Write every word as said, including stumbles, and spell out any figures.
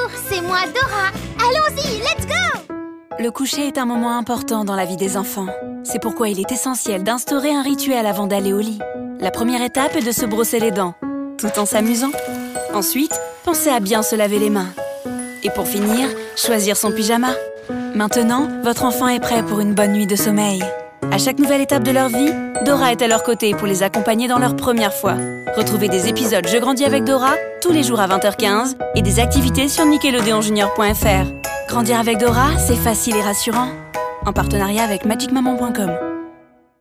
Bonjour, c'est moi Dora. Allons-y, let's go! Le coucher est un moment important dans la vie des enfants. C'est pourquoi il est essentiel d'instaurer un rituel avant d'aller au lit. La première étape est de se brosser les dents, tout en s'amusant. Ensuite, pensez à bien se laver les mains. Et pour finir, choisir son pyjama. Maintenant, votre enfant est prêt pour une bonne nuit de sommeil. À chaque nouvelle étape de leur vie, Dora est à leur côté pour les accompagner dans leur première fois. Retrouvez des épisodes Je grandis avec Dora tous les jours à vingt heures quinze et des activités sur nickelodeon junior point f r. Grandir avec Dora, c'est facile et rassurant. En partenariat avec magic maman point com.